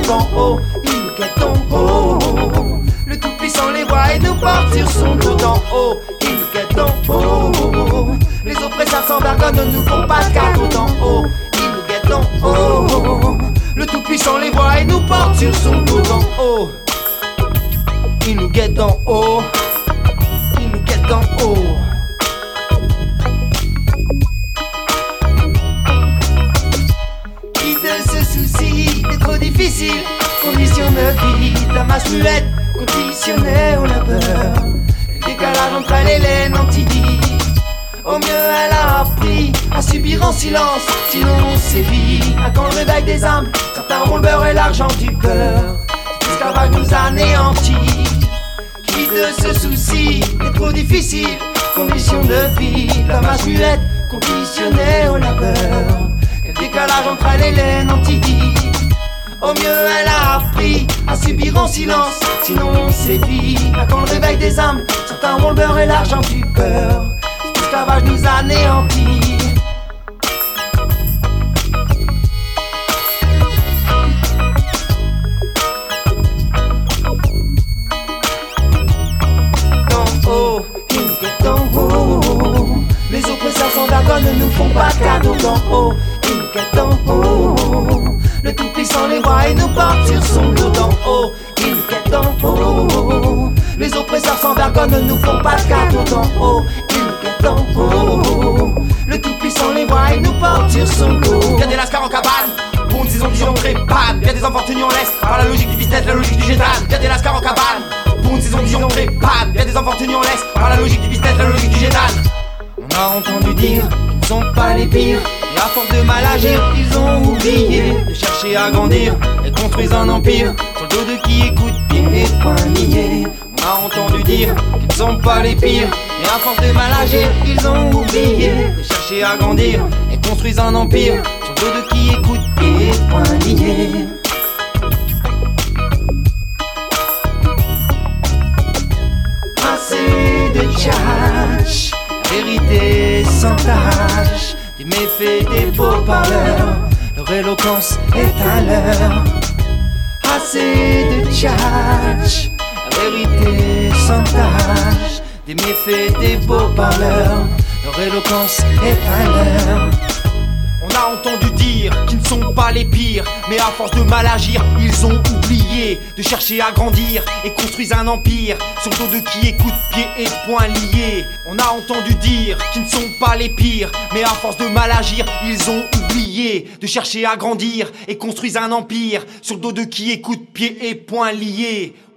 en haut, il nous guette en haut. Le Tout-Puissant les voit et nous porte sur son dos d'en haut, il nous guette en haut. Les oppresseurs sans vergogne ne nous font pas de cadeau d'en haut, il nous guette en haut. Le Tout-Puissant les voit et nous porte sur son dos d'en haut. Il nous guette d'en haut, il nous guette d'en haut. Qui de ce souci est trop difficile, condition de vie, la masse muette, conditionnée au labeur. Le décalage entre elle et les nantis. Au mieux elle a appris à subir en silence, sinon on sévit. À quand le réveil des âmes, certains ont le beurre et l'argent du cœur. L'esclavage nous anéantit. Qui de ce souci est trop difficile, condition de vie, la masse muette, conditionnée au labeur. Quel décalage entre elle et les nantis. Au mieux elle a appris à subir en silence, sinon on sévit. À quand le réveil des âmes, certains ont le beurre et l'argent du cœur. L'esclavage nous anéantit. D'en haut, il nous guette d'en haut. Les oppresseurs sans vergogne ne nous font pas de cadeau d'en haut, il nous guette d'en haut. Le Tout-Puissant les voit et nous porte sur son dos d'en haut, il nous guette d'en haut. Les oppresseurs sans vergogne ne nous font pas de cadeau d'en haut, il nous guette d'en haut. Le Tout-Puissant les voit et nous porte sur son dos. Y'a des lascars en cabane, pour une saison d'hiver prépane. Y'a des enfants tenus en laisse par la logique du business, la logique du gétan. Y'a des lascars en cabane, pour une saison d'hiver prépane. Y'a des enfants tenus en laisse par la logique du business, la logique du gétan. On a entendu dire qu'ils ne sont pas les pires, et à force de mal agir, ils ont oublié de chercher à grandir et construisent un empire sur le dos de qui écoute, pieds et poings liés. On a entendu dire qu'ils ne sont pas les pires, et à force de mal agir, ils ont oublié de chercher à grandir et construisent un empire sur le dos de qui écoute, pieds et poings liés. Assez de tchatch, vérité sans tâche, des méfaits, des beaux parleurs, leur éloquence est à l'heure. Assez de tchatch, vérité sans tâche, des méfaits, des beaux parleurs, leur éloquence est à l'heure. On a entendu dire qu'ils ne sont pas les pires, mais à force de mal agir, ils ont oublié de chercher à grandir et construisent un empire sur le dos de qui écoute, pieds et poings liés. On a entendu dire qu'ils ne sont pas les pires, mais à force de mal agir, ils ont oublié de chercher à grandir et construisent un empire sur le dos de qui écoute, pieds et poings liés.